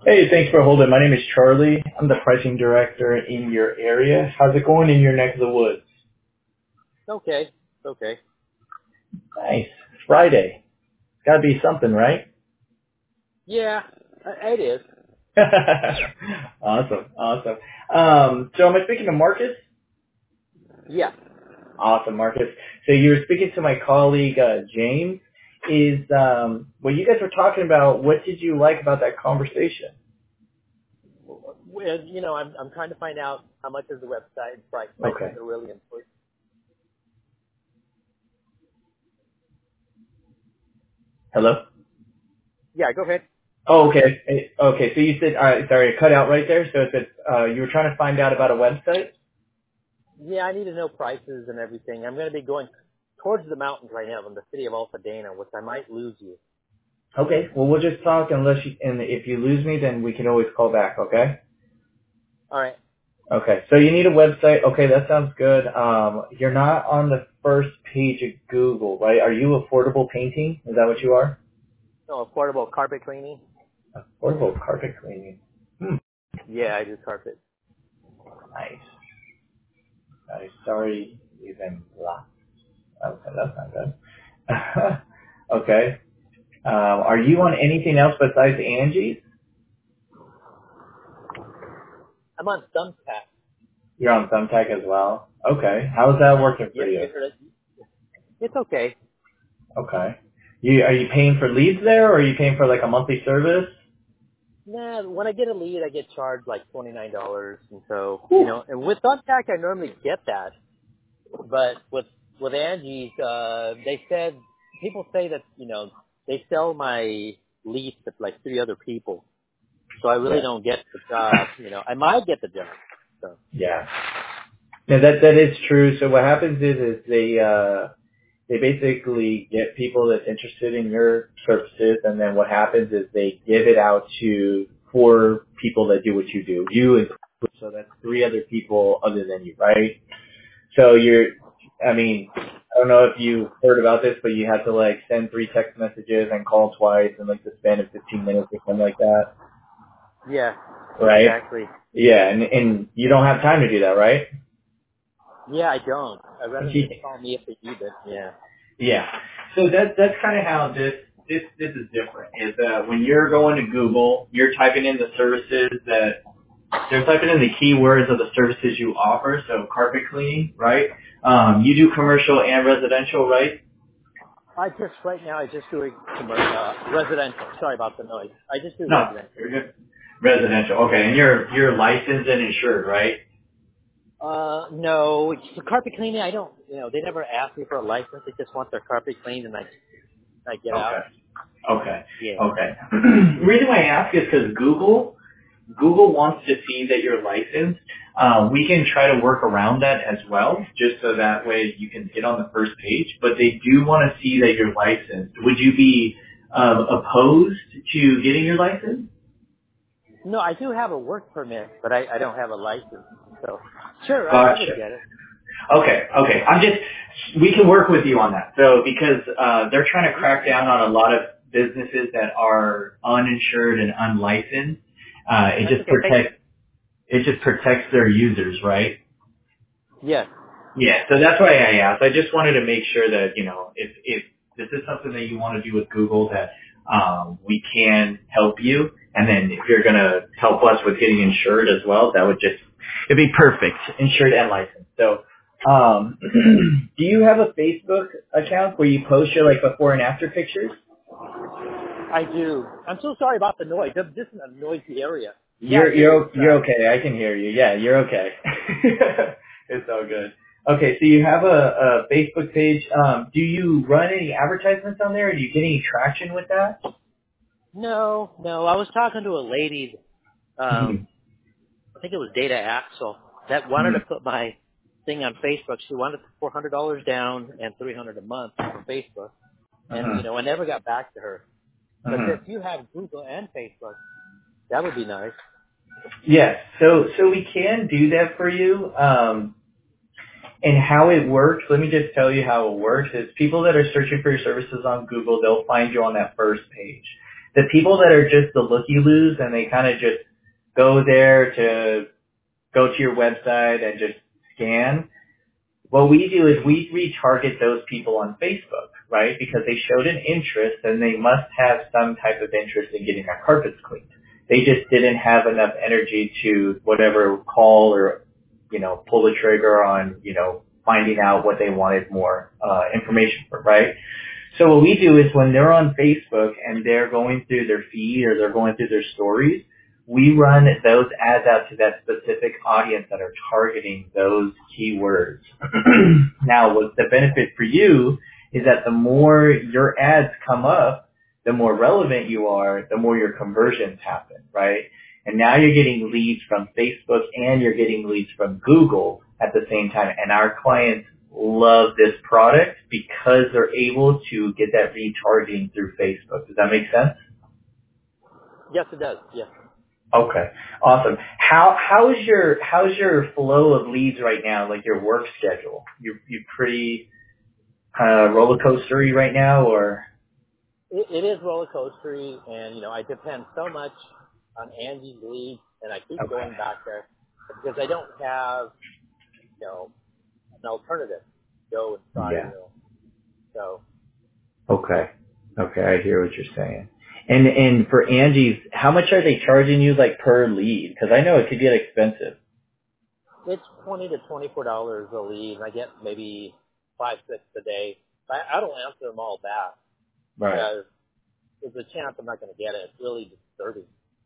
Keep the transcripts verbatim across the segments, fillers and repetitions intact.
Hey, thanks for holding. My name is Charlie. I'm the pricing director in your area. How's it going in your neck of the woods? Okay. Okay. Nice. It's Friday. It's got to be something, right? Yeah, uh, it is. Awesome. Awesome. Um, so am I speaking to Marcus? Yeah. Awesome, Marcus. So you were speaking to my colleague, uh, James. Is um, what you guys were talking about, what did you like about that conversation? Well, you know, I'm I'm trying to find out how much is the website and price. Prices Okay. are really important. Hello? Yeah, go ahead. Oh, okay. Eh, Okay, so you said, all right, sorry, it cut out right there. So it said uh, you were trying to find out about a website? Yeah, I need to know prices and everything. I'm going to be going towards the mountains right now in the city of Altadena, which I might lose you. Okay, well, we'll just talk unless you, and if you lose me, then we can always call back, okay? All right. Okay, so you need a website. Okay, that sounds good. Um, you're not on the first page of Google, right? Are you Affordable Painting? Is that what you are? So affordable carpet cleaning. Affordable Carpet Cleaning. Hmm, Yeah, I do carpet. nice. Nice. Sorry, even blah. Okay, that's not good. Okay. Um, are you on anything else besides Angie's? I'm on Thumbtack. You're on Thumbtack as well? Okay. How's that working for Yeah, you? you heard it. It's okay. Okay. You are you paying for leads there, or are you paying for like a monthly service? Nah, when I get a lead, I get charged like twenty nine dollars, and so you Whew. know, and with Thumbtack, I normally get that. But with with Angie's, uh, they said people say that you know they sell my lease to like three other people, so I really Yeah. don't get the job. You know, I might get the job. So Yeah. No, that that is true. So what happens is is they uh they basically get people that's interested in your services, and then what happens is they give it out to four people that do what you do. You and so that's three other people other than you, right? So you're, I mean, I don't know if you heard about this, but you had to like send three text messages and call twice in like the span of fifteen minutes or something like that, yeah, right? exactly. Yeah, and and you don't have time to do that, right? Yeah, I don't. I'd rather them just call me if they need it. Yeah. Yeah. So that's that's kind of how this this this is different. Is that when you're going to Google, you're typing in the services that they're typing in the keywords of the services you offer. So carpet cleaning, right? Um, you do commercial and residential, right? I just right now I just do a commercial, uh, residential. Sorry about the noise. I just do No, residential. you're good. Residential. Okay, and you're you're licensed and insured, right? Uh, no, it's the carpet cleaning. I don't. You know, they never ask me for a license. They just want their carpet cleaned, and I I get out. Okay. Okay. Yeah. Okay. The reason why I ask is because Google Google wants to see that you're licensed. Uh, we can try to work around that as well, just so that way you can get on the first page. But they do want to see that you're licensed. Would you be um, opposed to getting your license? No, I do have a work permit, but I I don't have a license. So sure, I, I would Gotcha. get it. Okay, okay. I'm just, we can work with you on that. So because uh, they're trying to Yeah. crack down on a lot of businesses that are uninsured and unlicensed. Uh, it That's just okay. Thank you. protects, it just protects their users, right? Yes. Yeah, so that's why I asked. I just wanted to make sure that, you know, if, if this is something that you want to do with Google, that um, we can help you. And then if you're going to help us with getting insured as well, that would just, it'd be perfect, insured and licensed. So um, do you have a Facebook account where you post your, like, before and after pictures? I do. I'm so sorry about the noise. This this is a noisy area. Yeah, I You're do. you're It's you're uh. okay. I can hear you. Yeah, you're okay. It's all good. Okay, so you have a, a Facebook page. Um, do you run any advertisements on there? Or do you get any traction with that? No, no. I was talking to a lady. Um, Mm-hmm. I think it was Data Axel that wanted to put my thing on Facebook. She wanted four hundred dollars down and three hundred a month on Facebook, and you know Mm-hmm. I never got back to her. But Mm-hmm. if you have Google and Facebook, that would be nice. Yes. So so we can do that for you. Um, and how it works, let me just tell you how it works. Is people that are searching for your services on Google, they'll find you on that first page. The people that are just the looky-loos and they kind of just go there to go to your website and just scan, what we do is we retarget those people on Facebook, right? Because they showed an interest and they must have some type of interest in getting their carpets cleaned. They just didn't have enough energy to whatever call or, you know, pull the trigger on, you know, finding out what they wanted more uh, information for, right? So what we do is when they're on Facebook and they're going through their feed or they're going through their stories, we run those ads out to that specific audience that are targeting those keywords. Now, what the benefit for you is that the more your ads come up, the more relevant you are, the more your conversions happen, right? And now you're getting leads from Facebook and you're getting leads from Google at the same time. And our clients love this product because they're able to get that retargeting through Facebook. Does that make sense? Yes, it does. Yes. Okay, awesome. How how's your how's your flow of leads right now? Like your work schedule? You you pretty kind of roller coastery right now, or? It, it is roller coastery, and you know I depend so much on Angie's leads, and I keep Okay. going back there because I don't have you know an alternative to go and try. Yeah. You know, so. Okay. Okay, I hear what you're saying. And and for Angie's, how much are they charging you like per lead? Because I know it could get expensive. It's twenty to twenty-four dollars a lead, and I get maybe five, six a day. I, I don't answer them all back Right. because there's a chance I'm not going to get it. It's really disturbing.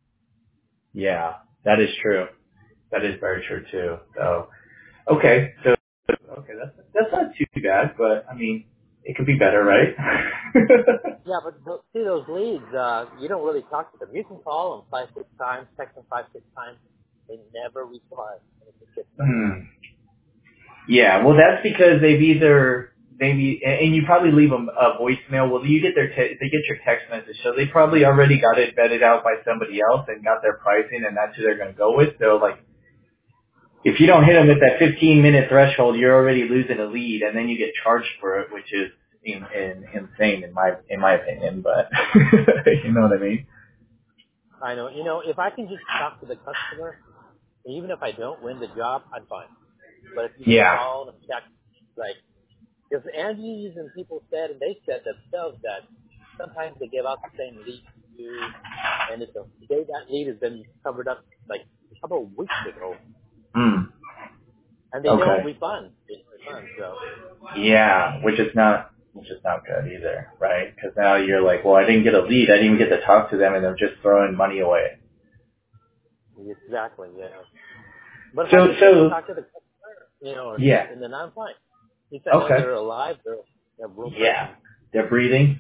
Yeah, that is true. That is very true too. So, okay, so okay, that's that's not too bad, but I mean, it could be better, right? Yeah, but th- see those leads, uh, you don't really talk to them. You can call them five, six times, text them five, six times. They never reply. And it just gets Hmm. Yeah, well, that's because they've either maybe, and you probably leave them a voicemail. Well, you get their te- they get your text message, so they probably already got it vetted out by somebody else and got their pricing, and that's who they're going to go with. So, like, if you don't hit them at that fifteen minute threshold, you're already losing a lead, and then you get charged for it, which is in, in, insane in my in my opinion. But you know what I mean? I know. You know, if I can just talk to the customer, even if I don't win the job, I'm fine. But if you can Yeah. call and check, like, because Angie's and people said, and they said themselves that sometimes they give out the same lead to you, and if the day that lead has been covered up, like a couple of weeks ago, Hmm. and they Okay. don't refund. They don't refund, so. Yeah, which is not which is not good either, right? Because now you're like, well, I didn't get a lead, I didn't even get to talk to them, and they're just throwing money away. Exactly, yeah. But if So I can so talk to the customer, you know, yeah. and then I'm fine. At least I know Okay. they're alive, they're, they're real Yeah. person. They're breathing.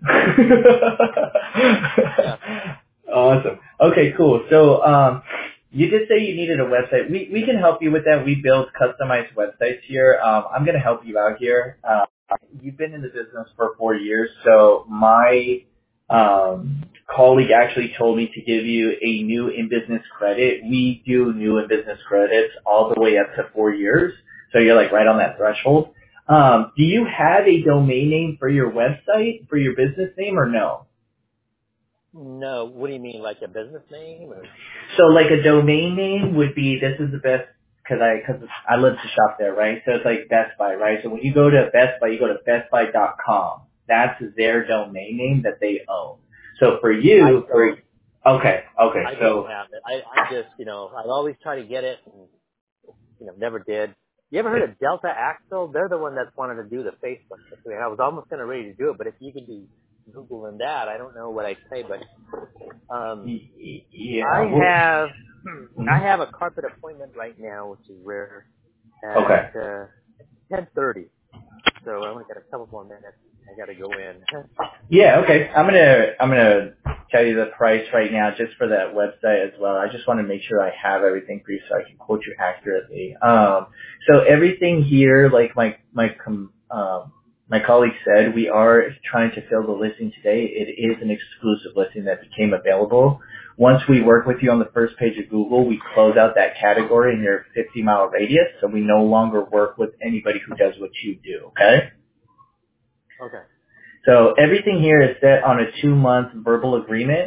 Yeah. Awesome. Okay, cool. So um you did say you needed a website. We we can help you with that. We build customized websites here. Um I'm gonna help you out here. Uh, you've been in the business for four years, so my um colleague actually told me to give you a new in business credit. We do new in business credits all the way up to four years. So you're like right on that threshold. Um, do you have a domain name for your website, for your business name, or no? No, what do you mean, like a business name? Or? So like a domain name would be, this is the best, cause I, cause I live to shop there, right? So it's like Best Buy, right? So when you go to Best Buy, you go to best buy dot com. That's their domain name that they own. So for you, I for, don't, okay, okay, I so, don't have it. I, I just, you know, I always try to get it and, you know, never did. You ever heard of Delta Axle? They're the one that's wanted to do the Facebook. thing. I was almost kind of ready to do it, but if you can do Google and that, I don't know what I'd say, but um, y- y- yeah, I well, have I mhm. have a carpet appointment right now, which is rare, Okay. at uh, ten thirty. So I only got a couple more minutes. I got to go in. Yeah, okay. I'm gonna I'm gonna tell you the price right now just for that website as well. I just want to make sure I have everything for you so I can quote you accurately. Um, so everything here, like my my com, um, my colleague said, we are trying to fill the listing today. It is an exclusive listing that became available. Once we work with you on the first page of Google, we close out that category in your fifty mile radius, so we no longer work with anybody who does what you do. Okay. Okay. So everything here is set on a two-month verbal agreement.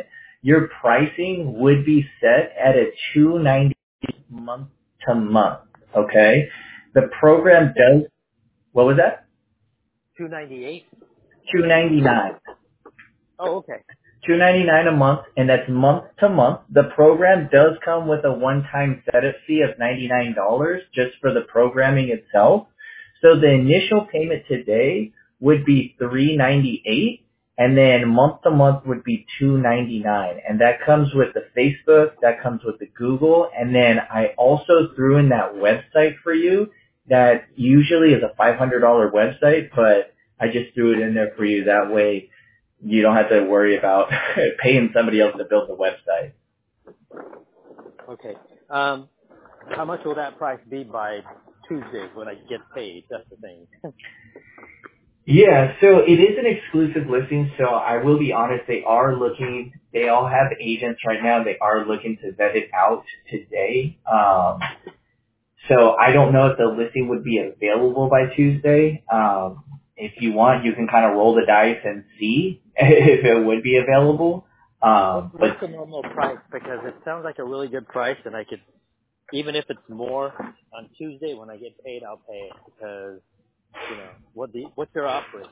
your pricing would be set at a two ninety month to month. Okay, the program does. What was that? two ninety-eight. two ninety-nine. Oh, okay. two ninety-nine a month, and that's month to month. The program does come with a one-time setup fee of ninety-nine dollars just for the programming itself. So the initial payment today would be three ninety-eight, and then month to month would be two ninety-nine, and that comes with the Facebook, that comes with the Google, and then I also threw in that website for you that usually is a five hundred dollars website, but I just threw it in there for you. That way you don't have to worry about paying somebody else to build the website. Okay. Um, how much will that price be by Tuesday when I get paid? That's the thing. Yeah, so it is an exclusive listing, so I will be honest, they are looking, they all have agents right now, they are looking to vet it out today. Um, so I don't know if the listing would be available by Tuesday. Um, if you want, you can kind of roll the dice and see if it would be available. Um, What's, but what's the normal price? Because it sounds like a really good price, and I could, even if it's more on Tuesday when I get paid, I'll pay it because, you know, what the what's your offering?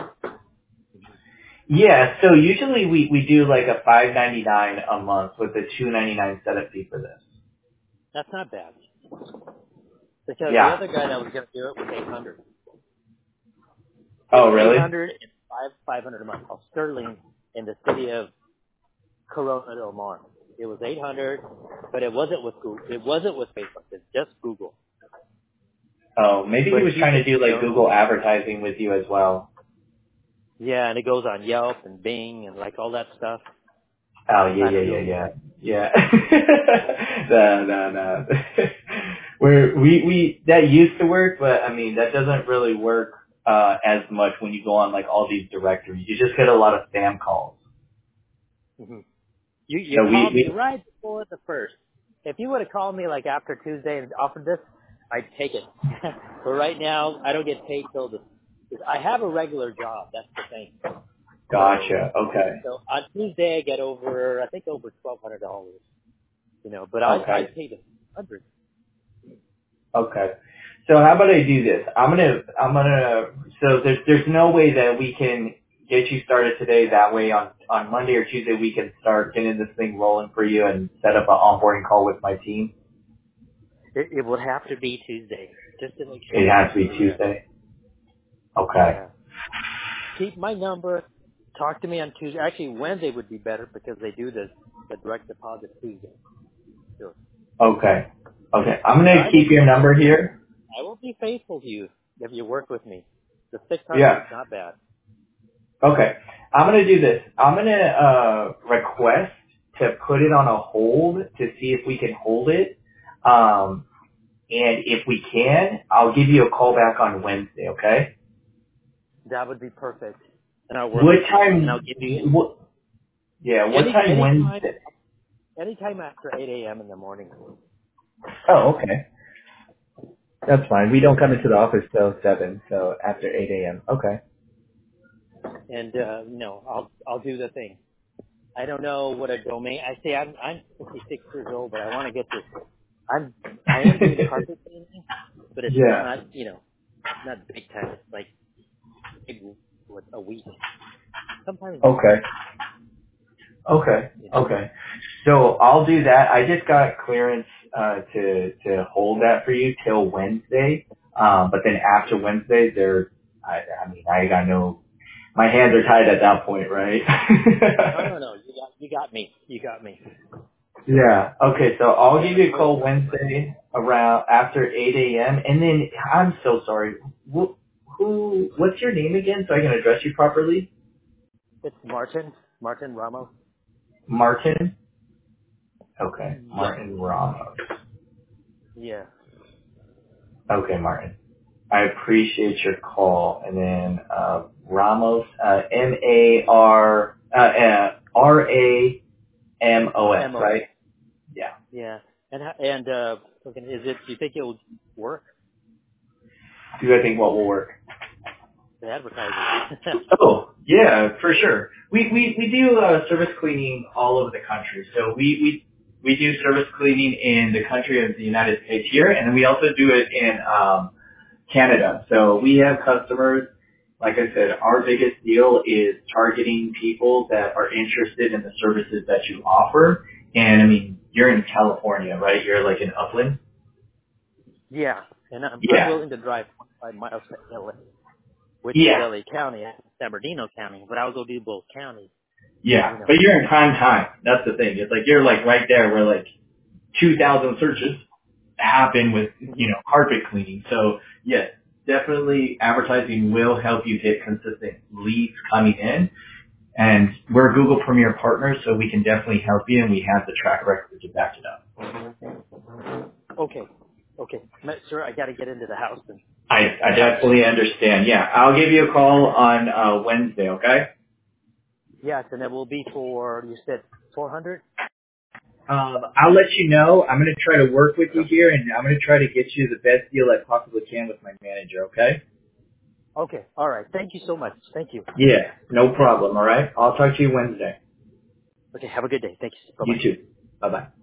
yeah, so usually we, we do like a five ninety-nine a month with a two ninety-nine setup fee for this. That's not bad. Because the Yeah. other guy that was going to do it was eight hundred. Oh, really? eight hundred and five five hundred a month. Oh, Sterling in the city of Corona del Mar. It was eight hundred, but it wasn't with Google. It wasn't with Facebook. It's just Google. Oh, maybe he But was he trying to could, do you like know, Google advertising with you as well. yeah, and it goes on Yelp and Bing and like all that stuff. Oh, yeah, I yeah, don't yeah, know. yeah. Yeah. no, no, no. We're, we, we, that used to work, but I mean, that doesn't really work, uh, as much when you go on like all these directories. You just get a lot of spam calls. Mm-hmm. You you So we, called me we, right before the first. If you would have called me like after Tuesday and offered this, I'd take it. But right now, I don't get paid till the. I have a regular job. That's the thing. So gotcha. Okay. so on Tuesday I get over I think over twelve hundred dollars. You know, but I I Okay. paid a hundred. Okay. So how about I do this? I'm gonna, I'm gonna, so there's, there's no way that we can get you started today. That way on, on Monday or Tuesday we can start getting this thing rolling for you and set up an onboarding call with my team. It, it would have to be Tuesday just to make It sure. has to be Yeah. Tuesday. Okay. Yeah. Keep my number. Talk to me on Tuesday. Actually, Wednesday would be better because they do the the direct deposit Tuesday. Sure. Okay. Okay. I'm But gonna I will keep be your number faithful. here. I will be faithful to you if you work with me. The six hundred Yeah. is not bad. Okay. I'm gonna do this. I'm gonna, uh, request to put it on a hold to see if we can hold it. Um, and if we can, I'll give you a call back on Wednesday, okay? That would be perfect. And I'll work What with you. And I'll time? give you What? Yeah. What any time anytime Wednesday? anytime after eight a.m. in the morning. Oh, okay. That's fine. We don't come into the office till seven, so after eight a.m. Okay. And uh, you know, I'll I'll do the thing. I don't know what a domain. I say I'm I'm fifty-six years old, but I want to get this. I'm I am doing carpet painting, but it's Yeah. not you know not big time. It's like maybe what a week, sometimes a month. Okay. Okay. You know. Okay. So I'll do that. I just got clearance uh, to to hold that for you till Wednesday. Um, but then after Wednesday, there, I, I mean, I got no. My hands are tied at that point, right? No, no, no. You got you got me. You got me. Yeah. Okay. So I'll Yeah, give you a we'll call work with it. Wednesday around after eight a.m. And then I'm so sorry. Who, who? What's your name again, so I can address you properly? It's Martin Martin Ramos. Martin. Okay. Yes. Martin Ramos. Yeah. Okay, Martin. I appreciate your call. And then uh, Ramos, uh, M A R uh, uh, R A M O S, M O S. right? Yeah. Yeah. And ho- and uh, okay, is it? Do you think it'll work? Do I think what will work? the advertising. Oh, yeah, for sure. We we we do uh, service cleaning all over the country. So we we we do service cleaning in the country of the United States here, and then we also do it in um, Canada. So we have customers. Like I said, our biggest deal is targeting people that are interested in the services that you offer. And I mean, you're in California, right? You're like in Upland. Yeah, and I'm, Yeah. I'm willing to drive five miles to L A, which Yeah. is L A County, San Bernardino County, but I'll go do both counties. Yeah, You know. but you're in prime time. That's the thing. It's like you're like right there where like two thousand searches happen with, you know, carpet cleaning. So yes, definitely advertising will help you get consistent leads coming in. And we're a Google Premier partner, so we can definitely help you, and we have the track record to back it up. Okay. Okay. Sir, I got to get into the house. And I, I definitely understand. Yeah, I'll give you a call on uh, Wednesday, okay? yes, and it will be for, you said four hundred? Um, I'll let you know. I'm going to try to work with you here, and I'm going to try to get you the best deal I possibly can with my manager, okay? Okay. All right. Thank you so much. Thank you. Yeah, no problem, all right? I'll talk to you Wednesday. Okay. Have a good day. Thank you. You Bye-bye. too. Bye-bye.